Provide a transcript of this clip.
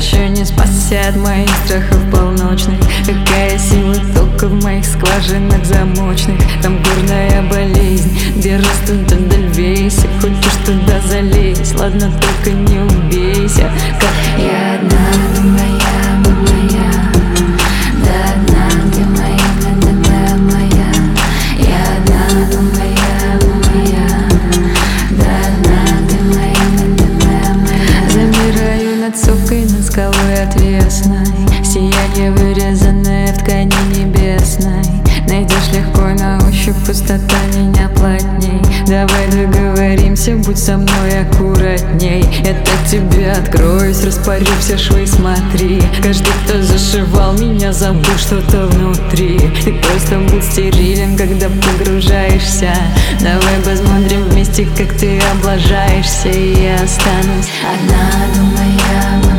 еще не спасет моих страхов полночных. Какая сила тока в моих скважинах замочных. Там горная болезнь, где раз туда дольвейся. Хочешь туда залезь, ладно, только не убейся. Как я одна, ты моя, ты моя. Да, одна, ты моя, ты моя. Я одна, ты моя, ты моя. Да, одна, ты моя, ты моя. Замираю над сопкой, над скалой отвесной. Сияние, вырезанное в ткани небесной. Найдешь легко на ощупь, пустота меня плотней. Давай договоримся, будь со мной аккуратней. Я так тебе откроюсь, распорю все швы, смотри. Каждый, кто зашивал меня, забыл что-то внутри. Ты просто будь стерилен, когда погружаешься. Давай посмотрим вместе, как ты облажаешься. И я останусь одна, думая.